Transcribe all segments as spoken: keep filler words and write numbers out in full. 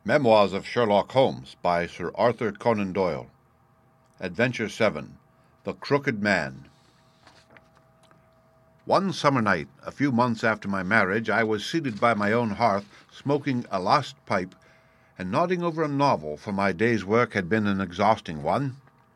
Memoirs of Sherlock Holmes by Sir Arthur Conan Doyle. Adventure seven. The Crooked Man. One summer night, a few months after my marriage, I was seated by my own hearth, smoking a last pipe, and nodding over a novel, for my day's work had been an exhausting one.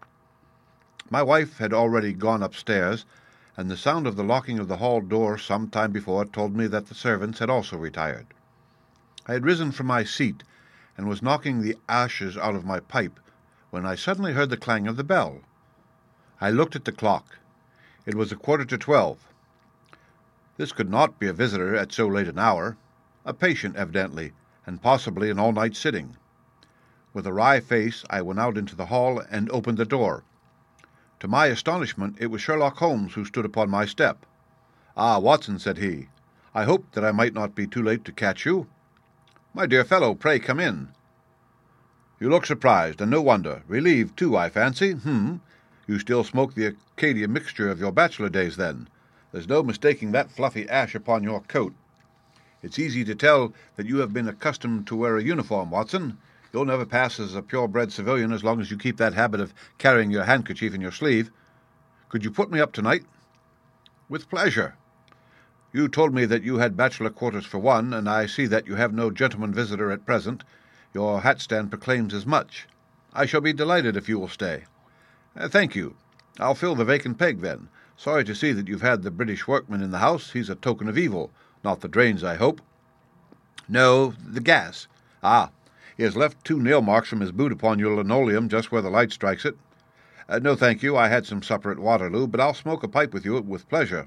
My wife had already gone upstairs, and the sound of the locking of the hall door some time before told me that the servants had also retired. I had risen from my seat, and was knocking the ashes out of my pipe, when I suddenly heard the clang of the bell. I looked at the clock. It was a quarter to twelve. This could not be a visitor at so late an hour, a patient evidently, and possibly an all-night sitting. With a wry face, I went out into the hall and opened the door. To my astonishment, it was Sherlock Holmes who stood upon my step. "Ah, Watson," said he, "I hoped that I might not be too late to catch you." "My dear fellow, pray come in." "You look surprised, and no wonder. Relieved, too, I fancy. Hmm. You still smoke the Acadia mixture of your bachelor days, then. There's no mistaking that fluffy ash upon your coat. It's easy to tell that you have been accustomed to wear a uniform, Watson. You'll never pass as a purebred civilian as long as you keep that habit of carrying your handkerchief in your sleeve. Could you put me up tonight?" "With pleasure. You told me that you had bachelor quarters for one, and I see that you have no gentleman visitor at present. Your hat-stand proclaims as much. I shall be delighted if you will stay." Uh, "Thank you. I'll fill the vacant peg, then. Sorry to see that you've had the British workman in the house. He's a token of evil. Not the drains, I hope." "No, the gas. Ah, he has left two nail marks from his boot upon your linoleum just where the light strikes it. Uh, no, thank you. I had some supper at Waterloo, but I'll smoke a pipe with you with pleasure."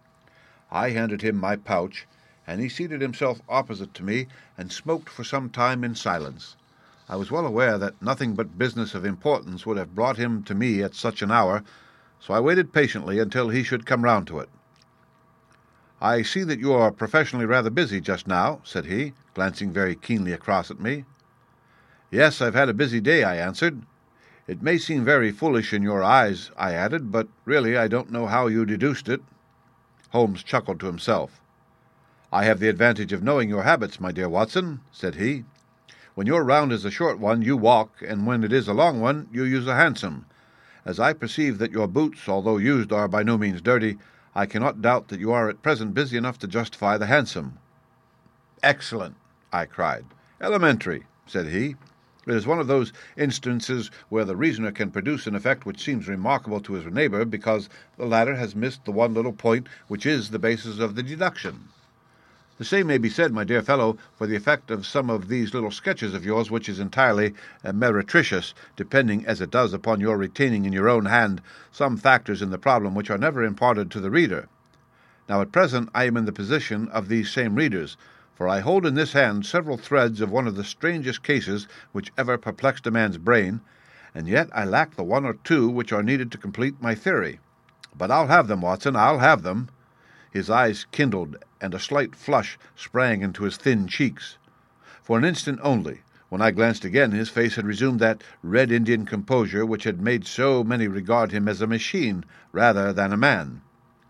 I handed him my pouch, and he seated himself opposite to me and smoked for some time in silence. I was well aware that nothing but business of importance would have brought him to me at such an hour, so I waited patiently until he should come round to it. "I see that you are professionally rather busy just now," said he, glancing very keenly across at me. "Yes, I've had a busy day," I answered. "It may seem very foolish in your eyes," I added, "but really I don't know how you deduced it." Holmes chuckled to himself. "I have the advantage of knowing your habits, my dear Watson," said he. "When your round is a short one, you walk, and when it is a long one, you use a hansom. As I perceive that your boots, although used, are by no means dirty, I cannot doubt that you are at present busy enough to justify the hansom." "Excellent!" I cried. "Elementary," said he. "It is one of those instances where the reasoner can produce an effect which seems remarkable to his neighbour because the latter has missed the one little point which is the basis of the deduction. The same may be said, my dear fellow, for the effect of some of these little sketches of yours, which is entirely uh, meretricious, depending as it does upon your retaining in your own hand some factors in the problem which are never imparted to the reader. Now at present I am in the position of these same readers, for I hold in this hand several threads of one of the strangest cases which ever perplexed a man's brain, and yet I lack the one or two which are needed to complete my theory. But I'll have them, Watson, I'll have them." His eyes kindled, and a slight flush sprang into his thin cheeks. For an instant only. When I glanced again, his face had resumed that red Indian composure which had made so many regard him as a machine rather than a man.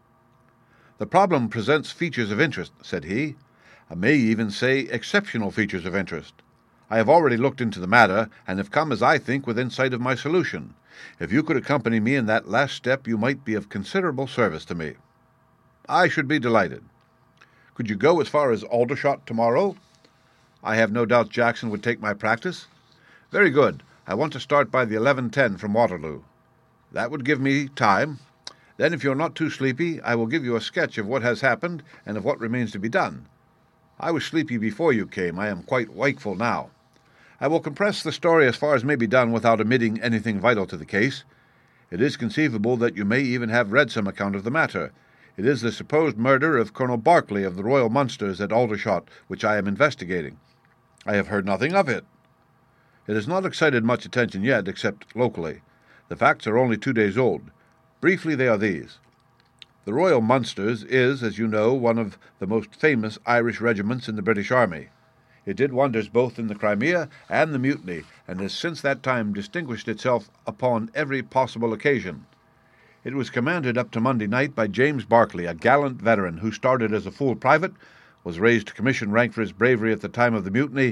"The problem presents features of interest," said he. "I may even say exceptional features of interest. I have already looked into the matter, and have come, as I think, within sight of my solution. If you could accompany me in that last step, you might be of considerable service to me." "I should be delighted." "Could you go as far as Aldershot tomorrow?" "I have no doubt Jackson would take my practice." "Very good. I want to start by the eleven ten from Waterloo." "That would give me time. Then, if you are not too sleepy, I will give you a sketch of what has happened and of what remains to be done. I was sleepy before you came. I am quite wakeful now. I will compress the story as far as may be done without omitting anything vital to the case. It is conceivable that you may even have read some account of the matter. It is the supposed murder of Colonel Berkeley of the Royal Munsters at Aldershot which I am investigating." "I have heard nothing of it." "It has not excited much attention yet, except locally. The facts are only two days old. Briefly, they are these. The Royal Munsters is, as you know, one of the most famous Irish regiments in the British Army. It did wonders both in the Crimea and the Mutiny, and has since that time distinguished itself upon every possible occasion. It was commanded up to Monday night by James Berkeley, a gallant veteran who started as a full private, was raised to commission rank for his bravery at the time of the Mutiny,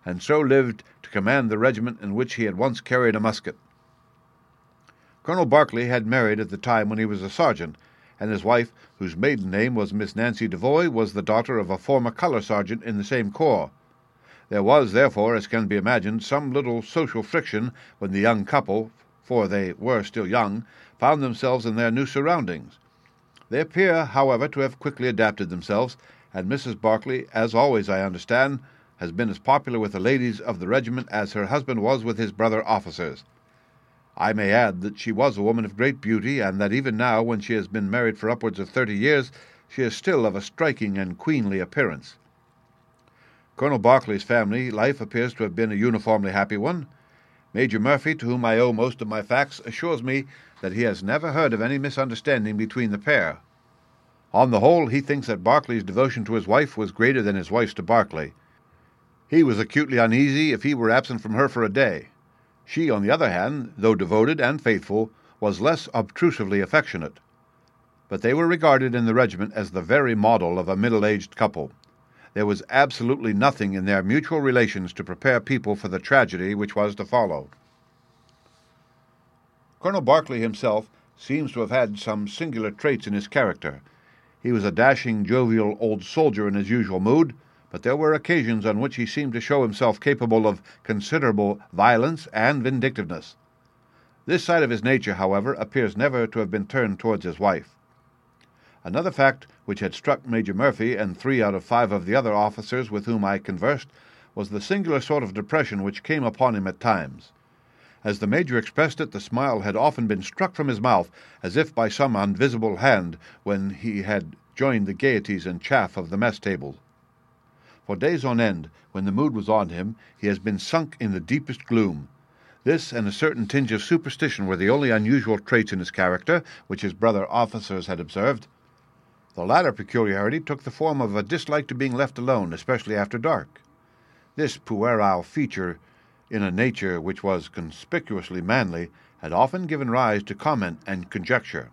and so lived to command the regiment in which he had once carried a musket. Colonel Berkeley had married at the time when he was a sergeant, and his wife, whose maiden name was Miss Nancy Devoy, was the daughter of a former colour sergeant in the same corps. There was, therefore, as can be imagined, some little social friction when the young couple, for they were still young, found themselves in their new surroundings. They appear, however, to have quickly adapted themselves, and Missus Berkeley, as always I understand, has been as popular with the ladies of the regiment as her husband was with his brother officers. I may add that she was a woman of great beauty, and that even now, when she has been married for upwards of thirty years, she is still of a striking and queenly appearance. Colonel Berkeley's family life appears to have been a uniformly happy one. Major Murphy, to whom I owe most of my facts, assures me that he has never heard of any misunderstanding between the pair. On the whole, he thinks that Berkeley's devotion to his wife was greater than his wife's to Berkeley. He was acutely uneasy if he were absent from her for a day. She, on the other hand, though devoted and faithful, was less obtrusively affectionate. But they were regarded in the regiment as the very model of a middle-aged couple. There was absolutely nothing in their mutual relations to prepare people for the tragedy which was to follow. Colonel Berkeley himself seems to have had some singular traits in his character. He was a dashing, jovial old soldier in his usual mood, but there were occasions on which he seemed to show himself capable of considerable violence and vindictiveness. This side of his nature, however, appears never to have been turned towards his wife. Another fact which had struck Major Murphy and three out of five of the other officers with whom I conversed was the singular sort of depression which came upon him at times. As the Major expressed it, the smile had often been struck from his mouth, as if by some invisible hand, when he had joined the gaieties and chaff of the mess table. For days on end, when the mood was on him, he has been sunk in the deepest gloom. This and a certain tinge of superstition were the only unusual traits in his character which his brother officers had observed. The latter peculiarity took the form of a dislike to being left alone, especially after dark. This puerile feature, in a nature which was conspicuously manly, had often given rise to comment and conjecture.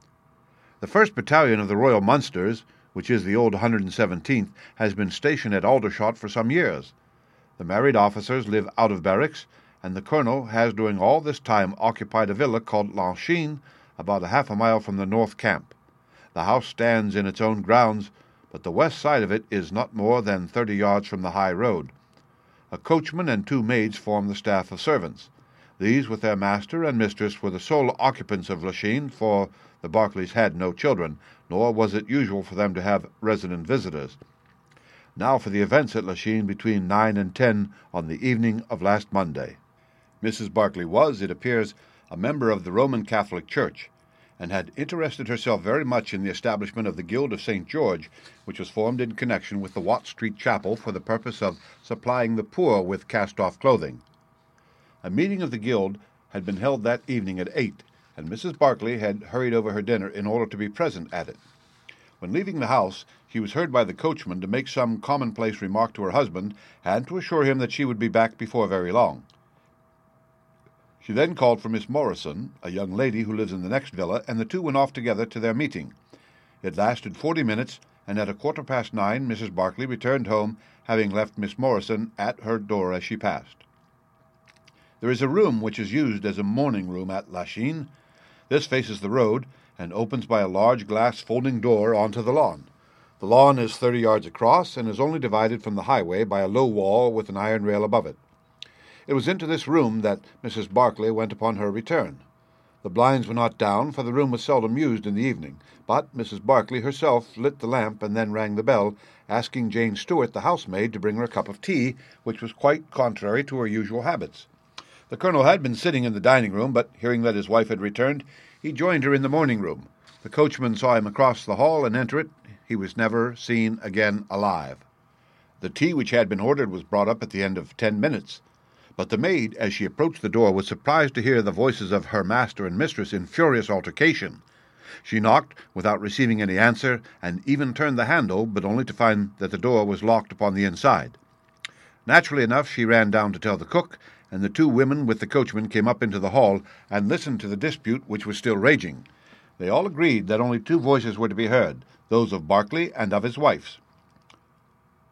The first Battalion of the Royal Munsters, which is the old one hundred seventeenth, has been stationed at Aldershot for some years. The married officers live out of barracks, and the colonel has during all this time occupied a villa called Lachine, about a half a mile from the north camp. The house stands in its own grounds, but the west side of it is not more than thirty yards from the high road. A coachman and two maids form the staff of servants. These, with their master and mistress, were the sole occupants of Lachine, for the Berkeleys had no children, nor was it usual for them to have resident visitors. Now for the events at Lachine between nine and ten on the evening of last Monday. Missus Berkeley was, it appears, a member of the Roman Catholic Church, and had interested herself very much in the establishment of the Guild of Saint George, which was formed in connection with the Watt Street Chapel for the purpose of supplying the poor with cast-off clothing. A meeting of the Guild had been held that evening at eight, and Missus Berkeley had hurried over her dinner in order to be present at it. When leaving the house, she was heard by the coachman to make some commonplace remark to her husband, and to assure him that she would be back before very long. She then called for Miss Morrison, a young lady who lives in the next villa, and the two went off together to their meeting. It lasted forty minutes, and at a quarter past nine Missus Berkeley returned home, having left Miss Morrison at her door as she passed. There is a room which is used as a morning room at Lachine. This faces the road, and opens by a large glass folding door onto the lawn. The lawn is thirty yards across, and is only divided from the highway by a low wall with an iron rail above it. It was into this room that Missus Berkeley went upon her return. The blinds were not down, for the room was seldom used in the evening, but Missus Berkeley herself lit the lamp and then rang the bell, asking Jane Stewart, the housemaid, to bring her a cup of tea, which was quite contrary to her usual habits. The colonel had been sitting in the dining-room, but hearing that his wife had returned, he joined her in the morning-room. The coachman saw him across the hall and enter it. He was never seen again alive. The tea which had been ordered was brought up at the end of ten minutes. But the maid, as she approached the door, was surprised to hear the voices of her master and mistress in furious altercation. She knocked without receiving any answer, and even turned the handle, but only to find that the door was locked upon the inside. Naturally enough, she ran down to tell the cook, and the two women with the coachman came up into the hall and listened to the dispute which was still raging. They all agreed that only two voices were to be heard, those of Berkeley and of his wife's.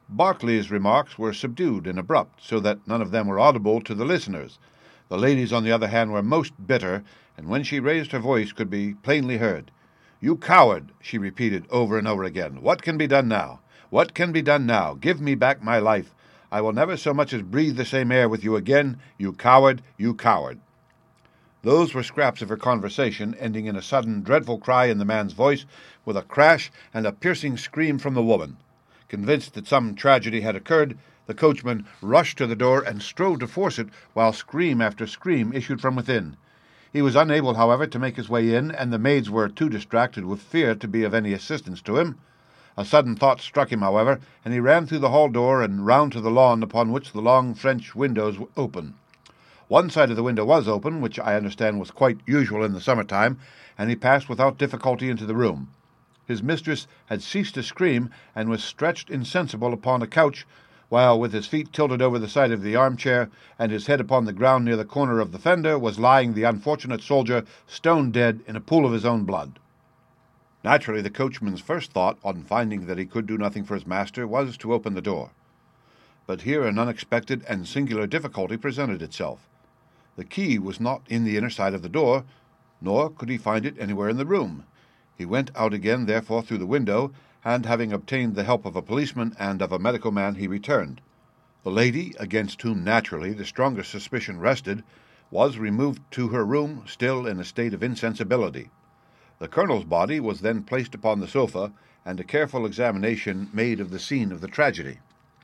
Barclay's remarks were subdued and abrupt, so that none of them were audible to the listeners. The lady's, on the other hand, were most bitter, and when she raised her voice could be plainly heard. "You coward!" she repeated over and over again. "What can be done now? What can be done now? Give me back my life. I will never so much as breathe the same air with you again. You coward! You coward!" Those were scraps of her conversation, ending in a sudden, dreadful cry in the man's voice, with a crash and a piercing scream from the woman. Convinced that some tragedy had occurred, the coachman rushed to the door and strove to force it, while scream after scream issued from within. He was unable, however, to make his way in, and the maids were too distracted with fear to be of any assistance to him. A sudden thought struck him, however, and he ran through the hall door and round to the lawn, upon which the long French windows were open. One side of the window was open, which I understand was quite usual in the summer-time, and he passed without difficulty into the room. His mistress had ceased to scream, and was stretched insensible upon a couch, while, with his feet tilted over the side of the armchair, and his head upon the ground near the corner of the fender, was lying the unfortunate soldier, stone dead, in a pool of his own blood. Naturally, the coachman's first thought, on finding that he could do nothing for his master, was to open the door. But here an unexpected and singular difficulty presented itself. The key was not in the inner side of the door, nor could he find it anywhere in the room. He went out again, therefore, through the window, and having obtained the help of a policeman and of a medical man, he returned. The lady, against whom naturally the strongest suspicion rested, was removed to her room, still in a state of insensibility. The colonel's body was then placed upon the sofa, and a careful examination made of the scene of the tragedy.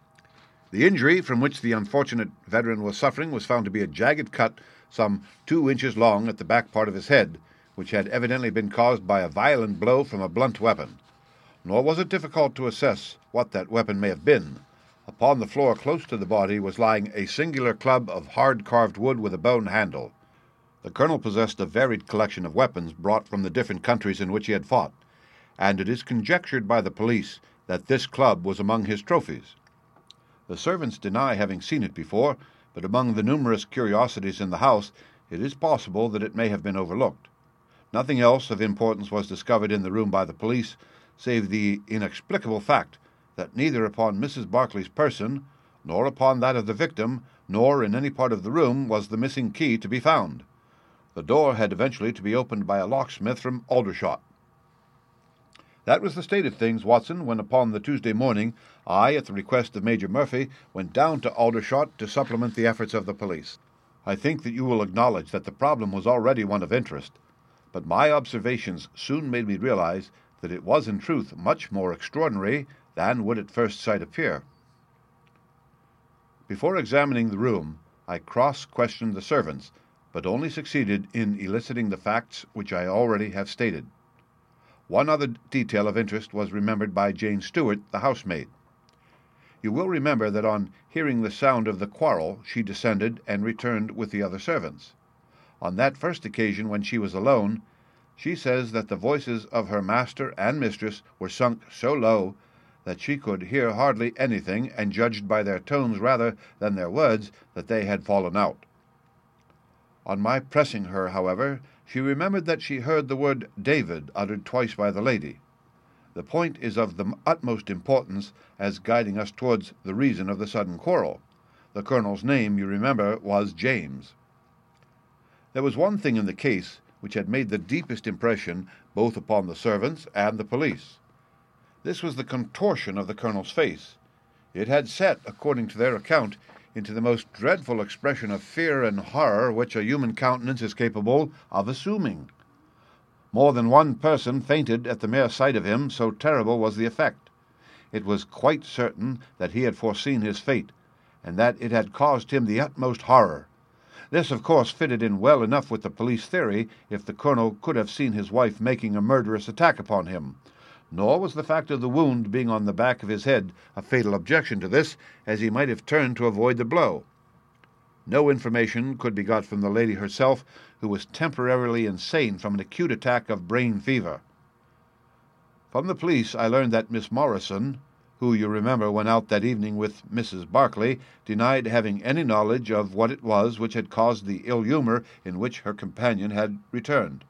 The injury from which the unfortunate veteran was suffering was found to be a jagged cut some two inches long at the back part of his head, which had evidently been caused by a violent blow from a blunt weapon. Nor was it difficult to assess what that weapon may have been. Upon the floor close to the body was lying a singular club of hard-carved wood with a bone handle. The colonel possessed a varied collection of weapons brought from the different countries in which he had fought, and it is conjectured by the police that this club was among his trophies. The servants deny having seen it before, but among the numerous curiosities in the house it is possible that it may have been overlooked. Nothing else of importance was discovered in the room by the police, save the inexplicable fact that neither upon Missus Barclay's person, nor upon that of the victim, nor in any part of the room was the missing key to be found. The door had eventually to be opened by a locksmith from Aldershot. That was the state of things, Watson, when upon the Tuesday morning I, at the request of Major Murphy, went down to Aldershot to supplement the efforts of the police. I think that you will acknowledge that the problem was already one of interest, but my observations soon made me realize that it was in truth much more extraordinary than would at first sight appear. Before examining the room, I cross-questioned the servants, but only succeeded in eliciting the facts which I already have stated. One other detail of interest was remembered by Jane Stewart, the housemaid. You will remember that on hearing the sound of the quarrel she descended and returned with the other servants. On that first occasion, when she was alone, she says that the voices of her master and mistress were sunk so low that she could hear hardly anything, and judged by their tones rather than their words that they had fallen out. On my pressing her, however, she remembered that she heard the word David uttered twice by the lady. The point is of the utmost importance as guiding us towards the reason of the sudden quarrel. The colonel's name, you remember, was James. There was one thing in the case which had made the deepest impression both upon the servants and the police. This was the contortion of the colonel's face. It had set, according to their account, into the most dreadful expression of fear and horror which a human countenance is capable of assuming. More than one person fainted at the mere sight of him, so terrible was the effect. It was quite certain that he had foreseen his fate, and that it had caused him the utmost horror. This, of course, fitted in well enough with the police theory if the colonel could have seen his wife making a murderous attack upon him. Nor was the fact of the wound being on the back of his head a fatal objection to this, as he might have turned to avoid the blow. No information could be got from the lady herself, who was temporarily insane from an acute attack of brain fever. From the police I learned that Miss Morrison, who, you remember, went out that evening with Missus Barclay, denied having any knowledge of what it was which had caused the ill humour in which her companion had returned.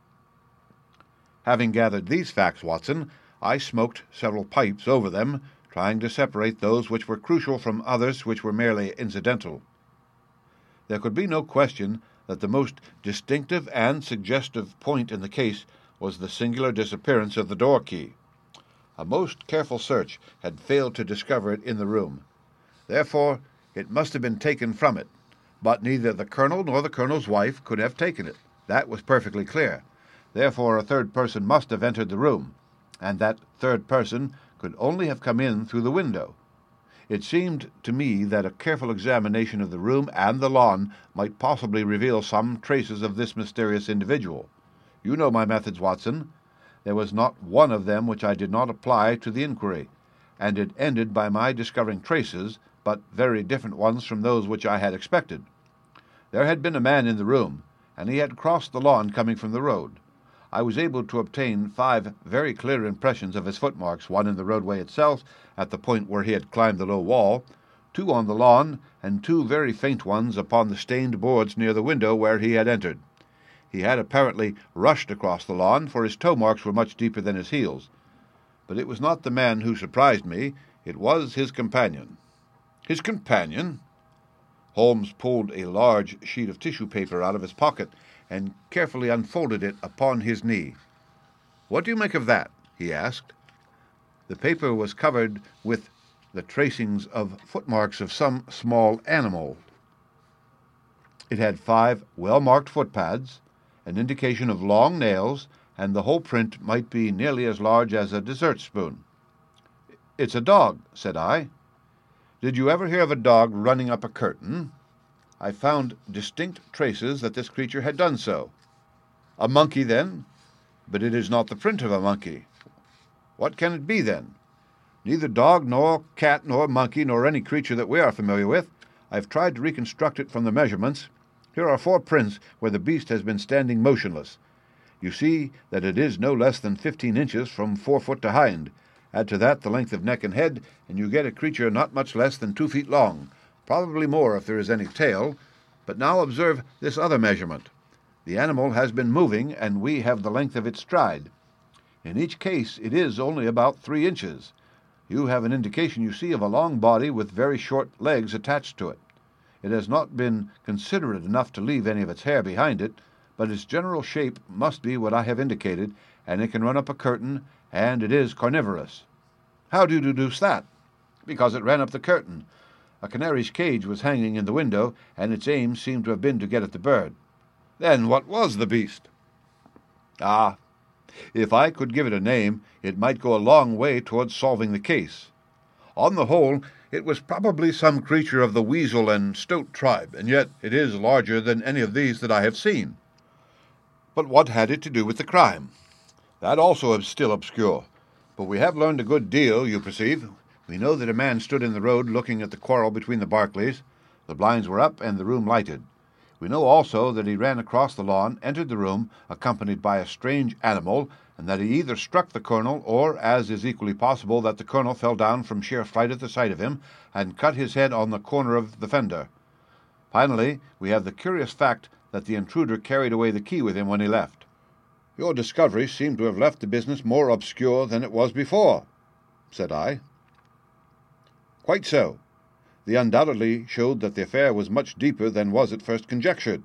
Having gathered these facts, Watson, I smoked several pipes over them, trying to separate those which were crucial from others which were merely incidental. There could be no question that the most distinctive and suggestive point in the case was the singular disappearance of the door key. A most careful search had failed to discover it in the room. Therefore, it must have been taken from it, but neither the colonel nor the colonel's wife could have taken it. That was perfectly clear. Therefore, a third person must have entered the room, and that third person could only have come in through the window. It seemed to me that a careful examination of the room and the lawn might possibly reveal some traces of this mysterious individual. You know my methods, Watson. There was not one of them which I did not apply to the inquiry, and it ended by my discovering traces, but very different ones from those which I had expected. There had been a man in the room, and he had crossed the lawn coming from the road. I was able to obtain five very clear impressions of his footmarks, one in the roadway itself, at the point where he had climbed the low wall, two on the lawn, and two very faint ones upon the stained boards near the window where he had entered. He had apparently rushed across the lawn, for his toe marks were much deeper than his heels. But it was not the man who surprised me, it was his companion. His companion? Holmes pulled a large sheet of tissue paper out of his pocket and carefully unfolded it upon his knee. "What do you make of that?" he asked. The paper was covered with the tracings of footmarks of some small animal. It had five well-marked footpads, an indication of long nails, and the whole print might be nearly as large as a dessert spoon. "It's a dog," said I. "Did you ever hear of a dog running up a curtain?" I found distinct traces that this creature had done so. "A monkey, then? But it is not the print of a monkey. What can it be, then?" "Neither dog, nor cat, nor monkey, nor any creature that we are familiar with. I've tried to reconstruct it from the measurements. Here are four prints where the beast has been standing motionless. You see that it is no less than fifteen inches from forefoot to hind. Add to that the length of neck and head, and you get a creature not much less than two feet long, probably more if there is any tail. But now observe this other measurement. The animal has been moving, and we have the length of its stride. In each case it is only about three inches. You have an indication, you see, of a long body with very short legs attached to it. It has not been considerate enough to leave any of its hair behind it, but its general shape must be what I have indicated, and it can run up a curtain, and it is carnivorous." "How do you deduce that?" "Because it ran up the curtain. A canary's cage was hanging in the window, and its aim seemed to have been to get at the bird." "Then what was the beast?" "Ah, if I could give it a name, it might go a long way towards solving the case. On the whole, it was probably some creature of the weasel and stoat tribe, and yet it is larger than any of these that I have seen." "But what had it to do with the crime?" "That also is still obscure. But we have learned a good deal, you perceive. We know that a man stood in the road looking at the quarrel between the Barclays. The blinds were up and the room lighted. We know also that he ran across the lawn, entered the room, accompanied by a strange animal, and that he either struck the colonel, or, as is equally possible, that the colonel fell down from sheer fright at the sight of him, and cut his head on the corner of the fender. Finally, we have the curious fact that the intruder carried away the key with him when he left." "Your discoveries seem to have left the business more obscure than it was before," said I. "Quite so. They undoubtedly showed that the affair was much deeper than was at first conjectured.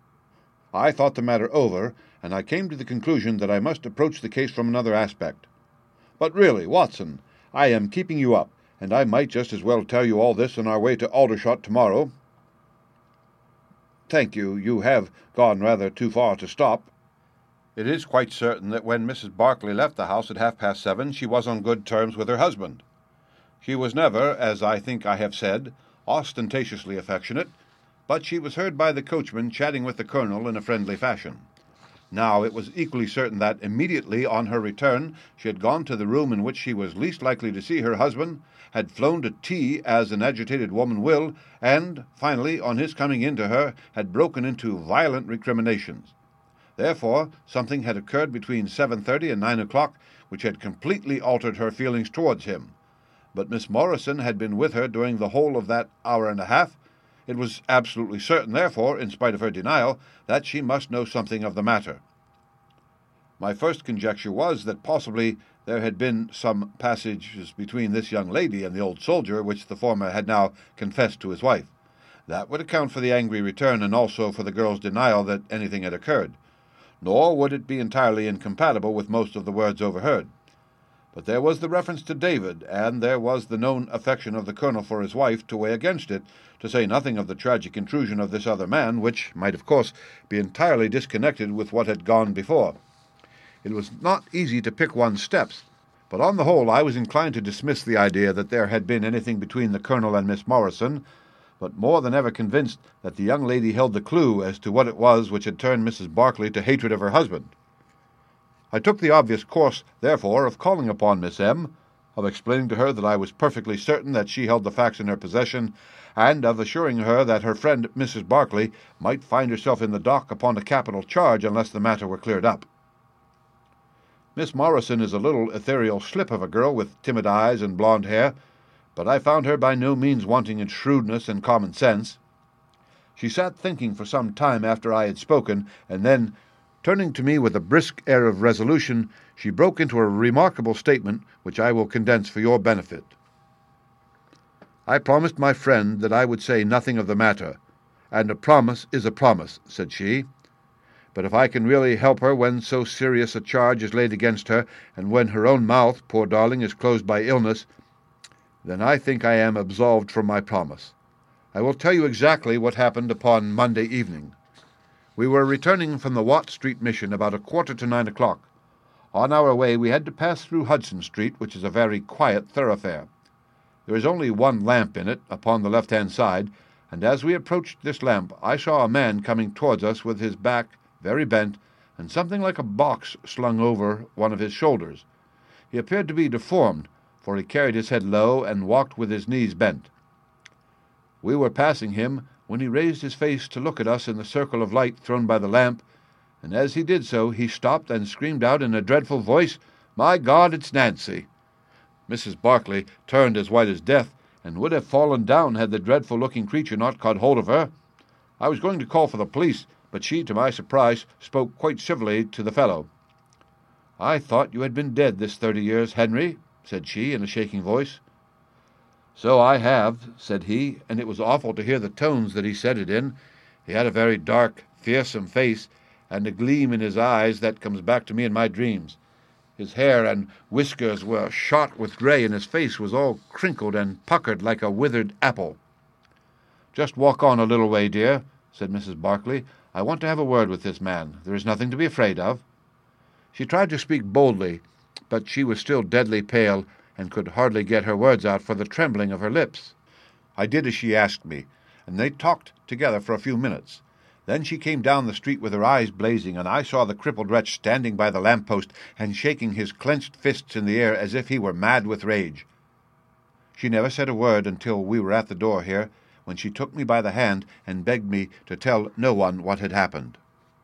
I thought the matter over, and I came to the conclusion that I must approach the case from another aspect. But really, Watson, I am keeping you up, and I might just as well tell you all this on our way to Aldershot tomorrow." "Thank you. You have gone rather too far to stop." It is quite certain that when Missus Barclay left the house at half-past seven, she was on good terms with her husband. She was never, as I think I have said, ostentatiously affectionate, but she was heard by the coachman chatting with the colonel in a friendly fashion. Now it was equally certain that, immediately on her return, she had gone to the room in which she was least likely to see her husband, had flown to tea as an agitated woman will, and, finally, on his coming in to her, had broken into violent recriminations. Therefore, something had occurred between seven thirty and nine o'clock which had completely altered her feelings towards him. But Miss Morrison had been with her during the whole of that hour and a half. It was absolutely certain, therefore, in spite of her denial, that she must know something of the matter. My first conjecture was that possibly there had been some passages between this young lady and the old soldier, which the former had now confessed to his wife. That would account for the angry return, and also for the girl's denial that anything had occurred. Nor would it be entirely incompatible with most of the words overheard. But there was the reference to David, and there was the known affection of the colonel for his wife to weigh against it, to say nothing of the tragic intrusion of this other man, which might, of course, be entirely disconnected with what had gone before. It was not easy to pick one's steps, but on the whole I was inclined to dismiss the idea that there had been anything between the colonel and Miss Morrison, but more than ever convinced that the young lady held the clue as to what it was which had turned Missus Barclay to hatred of her husband. I took the obvious course, therefore, of calling upon Miss M., of explaining to her that I was perfectly certain that she held the facts in her possession, and of assuring her that her friend Missus Barclay might find herself in the dock upon a capital charge unless the matter were cleared up. Miss Morrison is a little ethereal slip of a girl with timid eyes and blonde hair, but I found her by no means wanting in shrewdness and common sense. She sat thinking for some time after I had spoken, and then, turning to me with a brisk air of resolution, she broke into a remarkable statement which I will condense for your benefit. "I promised my friend that I would say nothing of the matter, and a promise is a promise," said she. "But if I can really help her when so serious a charge is laid against her, and when her own mouth, poor darling, is closed by illness, then I think I am absolved from my promise. I will tell you exactly what happened upon Monday evening. We were returning from the Watt Street Mission about a quarter to nine o'clock. On our way we had to pass through Hudson Street, which is a very quiet thoroughfare. There is only one lamp in it, upon the left-hand side, and as we approached this lamp I saw a man coming towards us with his back very bent, and something like a box slung over one of his shoulders. He appeared to be deformed, for he carried his head low and walked with his knees bent. We were passing him when he raised his face to look at us in the circle of light thrown by the lamp, and as he did so he stopped and screamed out in a dreadful voice, 'My God, it's Nancy!' Missus Barclay turned as white as death, and would have fallen down had the dreadful-looking creature not caught hold of her. I was going to call for the police, but she, to my surprise, spoke quite civilly to the fellow. 'I thought you had been dead this thirty years, Henry,' said she in a shaking voice. 'So I have,' said he, and it was awful to hear the tones that he said it in. He had a very dark, fearsome face, and a gleam in his eyes that comes back to me in my dreams. His hair and whiskers were shot with grey, and his face was all crinkled and puckered like a withered apple. 'Just walk on a little way, dear,' said Missus Barclay. 'I want to have a word with this man. There is nothing to be afraid of.' She tried to speak boldly, but she was still deadly pale, and could hardly get her words out for the trembling of her lips. I did as she asked me, and they talked together for a few minutes. Then she came down the street with her eyes blazing, and I saw the crippled wretch standing by the lamp-post and shaking his clenched fists in the air as if he were mad with rage. She never said a word until we were at the door here, when she took me by the hand and begged me to tell no one what had happened.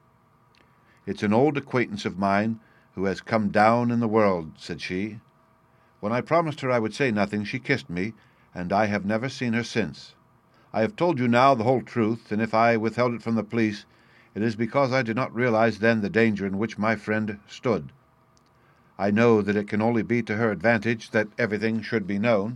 'It's an old acquaintance of mine who has come down in the world,' said she. When I promised her I would say nothing, she kissed me, and I have never seen her since. I have told you now the whole truth, and if I withheld it from the police, it is because I did not realize then the danger in which my friend stood. I know that it can only be to her advantage that everything should be known.'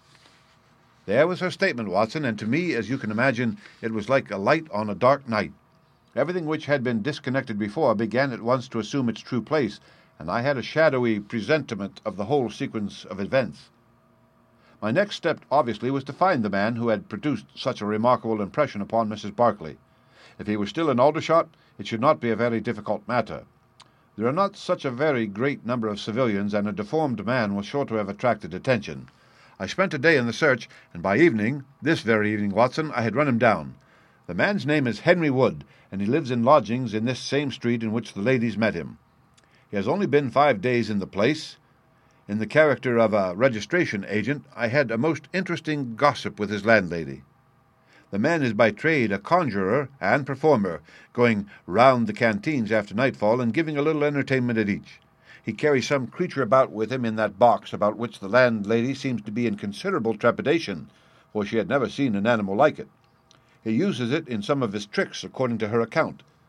There was her statement, Watson, and to me, as you can imagine, it was like a light on a dark night. Everything which had been disconnected before began at once to assume its true place, and I had a shadowy presentiment of the whole sequence of events. My next step, obviously, was to find the man who had produced such a remarkable impression upon Missus Barclay. If he were still in Aldershot, it should not be a very difficult matter. There are not such a very great number of civilians, and a deformed man was sure to have attracted attention. I spent a day in the search, and by evening, this very evening, Watson, I had run him down. The man's name is Henry Wood, and he lives in lodgings in this same street in which the ladies met him. He has only been five days in the place. In the character of a registration agent, I had a most interesting gossip with his landlady. The man is by trade a conjurer and performer, going round the canteens after nightfall and giving a little entertainment at each. He carries some creature about with him in that box, about which the landlady seems to be in considerable trepidation, for she had never seen an animal like it. He uses it in some of his tricks, according to her account.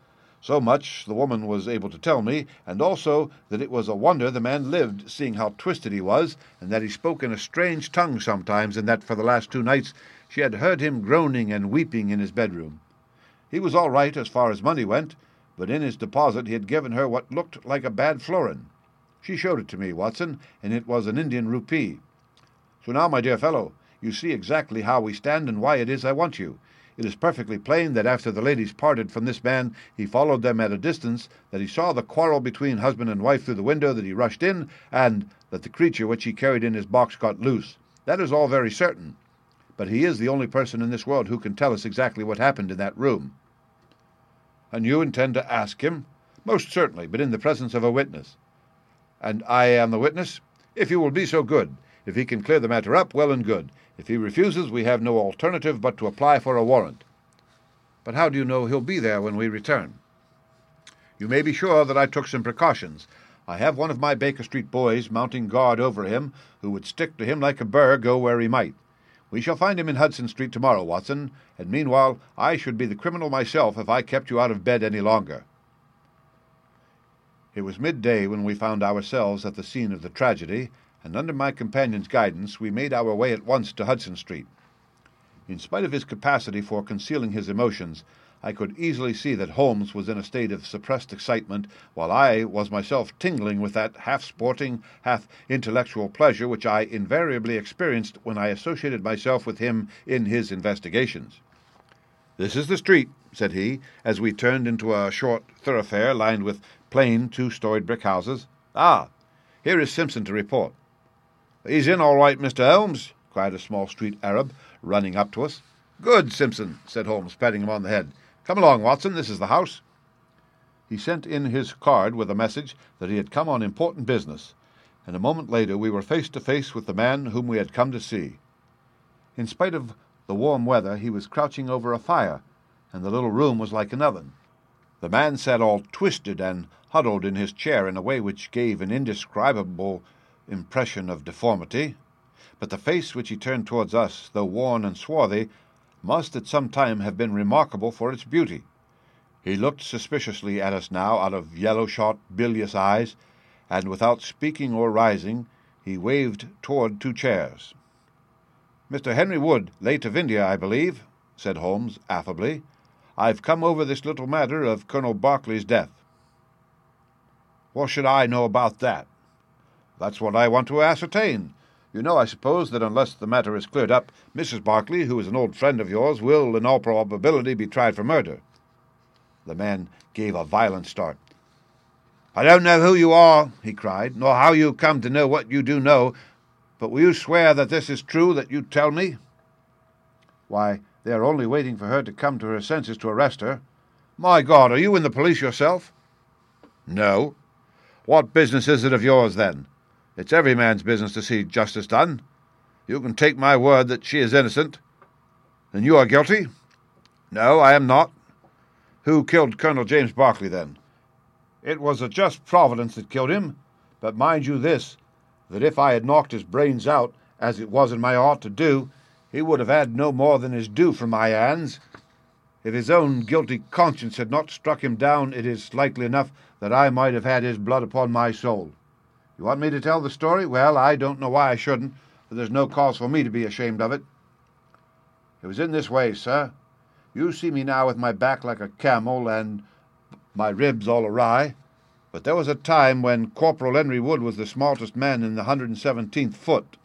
So much the woman was able to tell me, and also that it was a wonder the man lived, seeing how twisted he was, and that he spoke in a strange tongue sometimes, and that for the last two nights she had heard him groaning and weeping in his bedroom. He was all right as far as money went, but in his deposit he had given her what looked like a bad florin. She showed it to me, Watson, and it was an Indian rupee. So now, my dear fellow, you see exactly how we stand and why it is I want you. It is perfectly plain that after the ladies parted from this man, he followed them at a distance, that he saw the quarrel between husband and wife through the window, that he rushed in, and that the creature which he carried in his box got loose. That is all very certain. But he is the only person in this world who can tell us exactly what happened in that room. And you intend to ask him? Most certainly, but in the presence of a witness. And I am the witness? If you will be so good. If he can clear the matter up, well and good. If he refuses, we have no alternative but to apply for a warrant. But how do you know he'll be there when we return? You may be sure that I took some precautions. I have one of my Baker Street boys mounting guard over him, who would stick to him like a burr, go where he might. We shall find him in Hudson Street tomorrow, Watson, and meanwhile I should be the criminal myself if I kept you out of bed any longer. It was midday when we found ourselves at the scene of the tragedy, and under my companion's guidance we made our way at once to Hudson Street. In spite of his capacity for concealing his emotions, I could easily see that Holmes was in a state of suppressed excitement, while I was myself tingling with that half-sporting, half-intellectual pleasure which I invariably experienced when I associated myself with him in his investigations. "This is the street," said he, as we turned into a short thoroughfare lined with plain two-storied brick houses. "Ah, here is Simpson to report." "He's in all right, Mister Holmes," cried a small street Arab, running up to us. "Good, Simpson," said Holmes, patting him on the head. "Come along, Watson, this is the house." He sent in his card with a message that he had come on important business, and a moment later we were face to face with the man whom we had come to see. In spite of the warm weather, he was crouching over a fire, and the little room was like an oven. The man sat all twisted and huddled in his chair in a way which gave an indescribable impression of deformity, but the face which he turned towards us, though worn and swarthy, must at some time have been remarkable for its beauty. He looked suspiciously at us now out of yellow-shot, bilious eyes, and without speaking or rising, he waved toward two chairs. "Mister Henry Wood, late of India, I believe," said Holmes affably. "I've come over this little matter of Colonel Berkeley's death." "What should I know about that?" "That's what I want to ascertain. You know, I suppose, that unless the matter is cleared up, Missus Berkeley, who is an old friend of yours, will, in all probability, be tried for murder." The man gave a violent start. "I don't know who you are," he cried, "nor how you come to know what you do know, but will you swear that this is true that you tell me?" "Why, they are only waiting for her to come to her senses to arrest her." "My God, are you in the police yourself?" "No." "What business is it of yours, then? It's every man's business to see justice done. You can take my word that she is innocent. Then you are guilty?" "No, I am not." "Who killed Colonel James Berkeley, then?" "It was a just providence that killed him. But mind you this, that if I had knocked his brains out, as it was in my heart to do, he would have had no more than his due from my hands. If his own guilty conscience had not struck him down, it is likely enough that I might have had his blood upon my soul. You want me to tell the story? Well, I don't know why I shouldn't, for there's no cause for me to be ashamed of it. It was in this way, sir. You see me now with my back like a camel and my ribs all awry, but there was a time when Corporal Henry Wood was the smartest man in the hundred and seventeenth foot.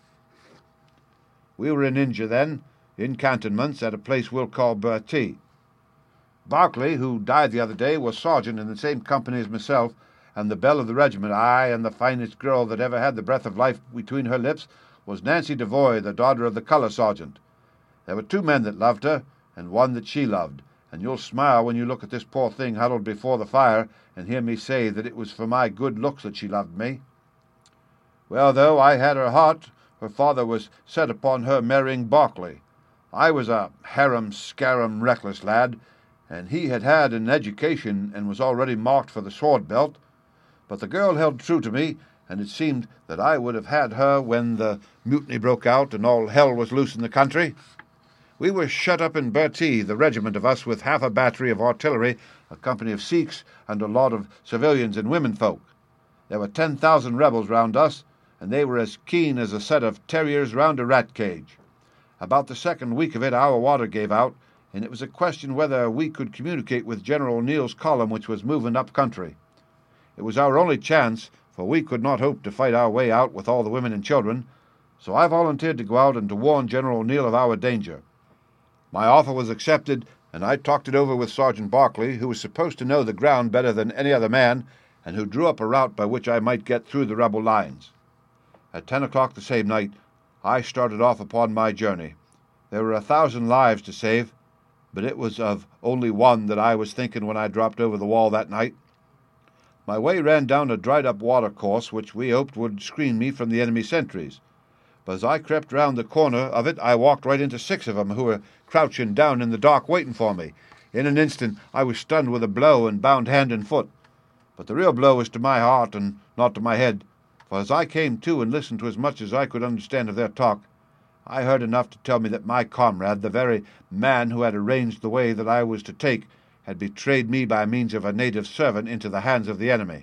We were in India then, in cantonments at a place we'll call Bertie. Berkeley, who died the other day, was sergeant in the same company as myself, and the belle of the regiment, aye, and the finest girl that ever had the breath of life between her lips, was Nancy Devoy, the daughter of the colour sergeant. There were two men that loved her, and one that she loved, and you'll smile when you look at this poor thing huddled before the fire, and hear me say that it was for my good looks that she loved me. Well, though I had her heart, her father was set upon her marrying Berkeley. I was a harum-scarum reckless lad, and he had had an education and was already marked for the sword belt. But the girl held true to me, and it seemed that I would have had her when the mutiny broke out and all hell was loose in the country. We were shut up in Bertie, the regiment of us, with half a battery of artillery, a company of Sikhs, and a lot of civilians and womenfolk. There were ten thousand rebels round us, and they were as keen as a set of terriers round a rat cage. About the second week of it our water gave out, and it was a question whether we could communicate with General O'Neill's column, which was moving up country. It was our only chance, for we could not hope to fight our way out with all the women and children, so I volunteered to go out and to warn General O'Neill of our danger. My offer was accepted, and I talked it over with Sergeant Barclay, who was supposed to know the ground better than any other man, and who drew up a route by which I might get through the rebel lines. At ten o'clock the same night, I started off upon my journey. There were a thousand lives to save, but it was of only one that I was thinking when I dropped over the wall that night. My way ran down a dried-up watercourse, which we hoped would screen me from the enemy sentries. But as I crept round the corner of it, I walked right into six of them, who were crouching down in the dark waiting for me. In an instant I was stunned with a blow and bound hand and foot. But the real blow was to my heart and not to my head, for as I came to and listened to as much as I could understand of their talk, I heard enough to tell me that my comrade, the very man who had arranged the way that I was to take, had betrayed me by means of a native servant into the hands of the enemy.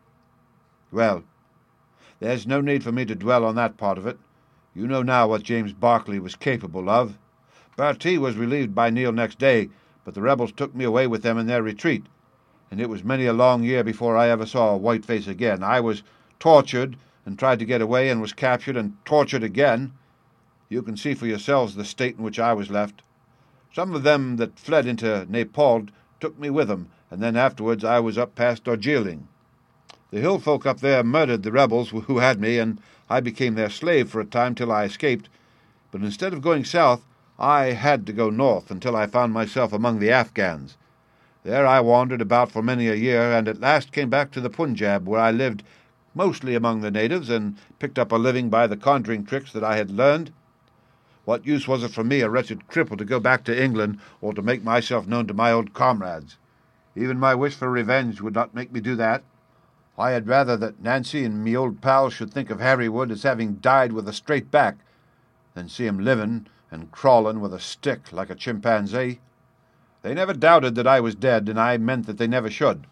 Well, there's no need for me to dwell on that part of it. You know now what James Barclay was capable of. Bertie was relieved by Neil next day, but the rebels took me away with them in their retreat, and it was many a long year before I ever saw a white face again. I was tortured and tried to get away and was captured and tortured again. You can see for yourselves the state in which I was left. Some of them that fled into Nepal took me with them, and then afterwards I was up past Darjeeling. The hill folk up there murdered the rebels who had me, and I became their slave for a time till I escaped. But instead of going south, I had to go north until I found myself among the Afghans. There I wandered about for many a year, and at last came back to the Punjab, where I lived mostly among the natives, and picked up a living by the conjuring tricks that I had learned. What use was it for me, a wretched cripple, to go back to England, or to make myself known to my old comrades? Even my wish for revenge would not make me do that. I had rather that Nancy and me old pals should think of Harry Wood as having died with a straight back, than see him living and crawling with a stick like a chimpanzee. They never doubted that I was dead, and I meant that they never should.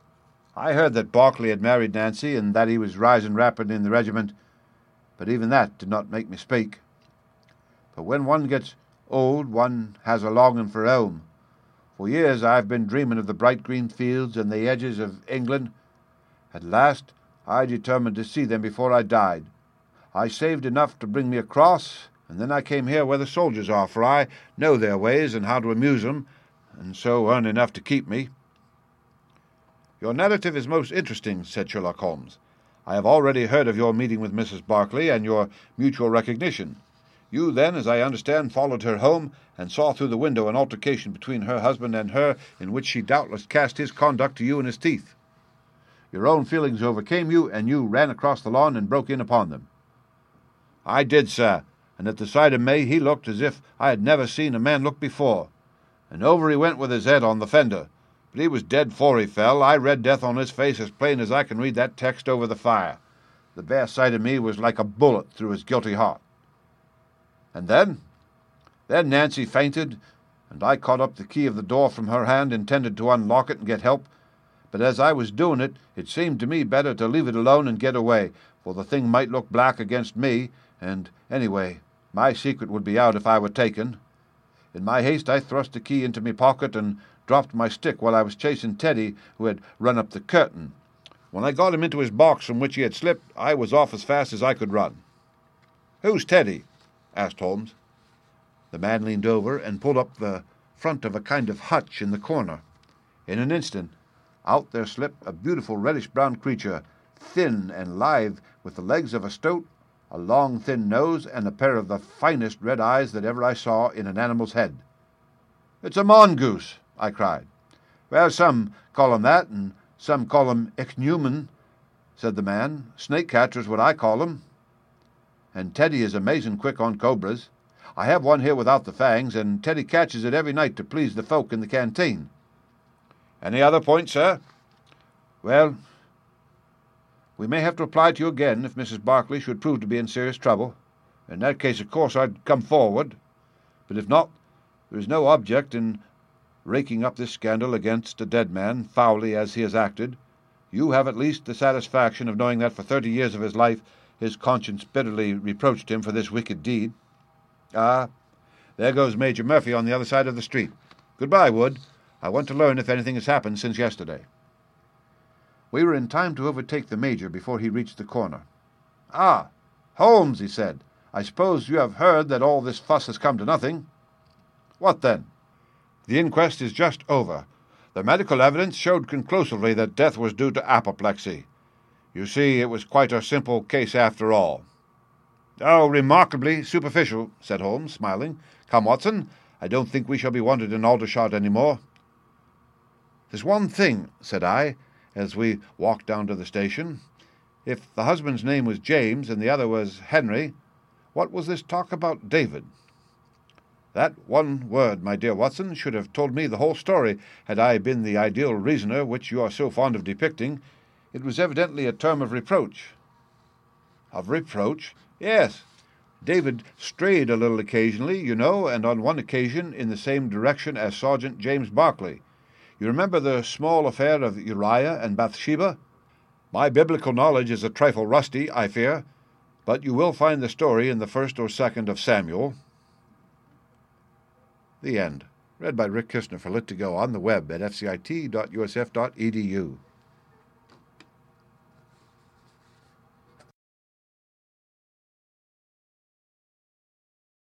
I heard that Barclay had married Nancy, and that he was rising rapidly in the regiment, but even that did not make me speak. For when one gets old, one has a longing for home. For years I have been dreaming of the bright green fields and the edges of England. At last I determined to see them before I died. I saved enough to bring me across, and then I came here where the soldiers are, for I know their ways and how to amuse them, and so earn enough to keep me. Your narrative is most interesting, said Sherlock Holmes. I have already heard of your meeting with Missus Barclay and your mutual recognition. You then, as I understand, followed her home and saw through the window an altercation between her husband and her, in which she doubtless cast his conduct to you in his teeth. Your own feelings overcame you, and you ran across the lawn and broke in upon them. I did, sir, and at the sight of me he looked as if I had never seen a man look before, and over he went with his head on the fender. But he was dead fore he fell. I read death on his face as plain as I can read that text over the fire. The bare sight of me was like a bullet through his guilty heart. And then? Then Nancy fainted, and I caught up the key of the door from her hand, intended to unlock it and get help. But as I was doing it, it seemed to me better to leave it alone and get away, for the thing might look black against me, and, anyway, my secret would be out if I were taken. In my haste I thrust the key into my pocket and dropped my stick while I was chasing Teddy, who had run up the curtain. When I got him into his box from which he had slipped, I was off as fast as I could run. "Who's Teddy?" asked Holmes. The man leaned over and pulled up the front of a kind of hutch in the corner. In an instant, out there slipped a beautiful reddish-brown creature, thin and lithe, with the legs of a stoat, a long thin nose, and a pair of the finest red eyes that ever I saw in an animal's head. "It's a mongoose," I cried. "Well, some call him that, and some call him ichneumon," said the man. "Snake-catcher's what I call him. And Teddy is amazing quick on cobras. I have one here without the fangs, and Teddy catches it every night to please the folk in the canteen." "Any other point, sir?" "Well, we may have to apply to you again if Missus Barclay should prove to be in serious trouble. In that case, of course, I'd come forward. But if not, There is no object in raking up this scandal against a dead man, foully as he has acted. You have at least the satisfaction of knowing that for thirty years of his life his conscience bitterly reproached him for this wicked deed. Ah, there goes Major Murphy on the other side of the street. Goodbye, Wood. I want to learn if anything has happened since yesterday." We were in time to overtake the Major before he reached the corner. "Ah, Holmes," he said, "I suppose you have heard that all this fuss has come to nothing." "What then?" "The inquest is just over. The medical evidence showed conclusively that death was due to apoplexy. You see, it was quite a simple case after all." "Oh, remarkably superficial," said Holmes, smiling. "Come, Watson, I don't think we shall be wanted in Aldershot any more." "There's one thing," said I, as we walked down to the station. "If the husband's name was James and the other was Henry, what was this talk about David?" "That one word, my dear Watson, should have told me the whole story had I been the ideal reasoner which you are so fond of depicting. It was evidently a term of reproach." "Of reproach?" "Yes. David strayed a little occasionally, you know, and on one occasion in the same direction as Sergeant James Barclay. You remember the small affair of Uriah and Bathsheba? My biblical knowledge is a trifle rusty, I fear, but you will find the story in the first or second of Samuel." The end. Read by Rick Kistner for Lit to Go on the web at f c i t dot u s f dot e d u.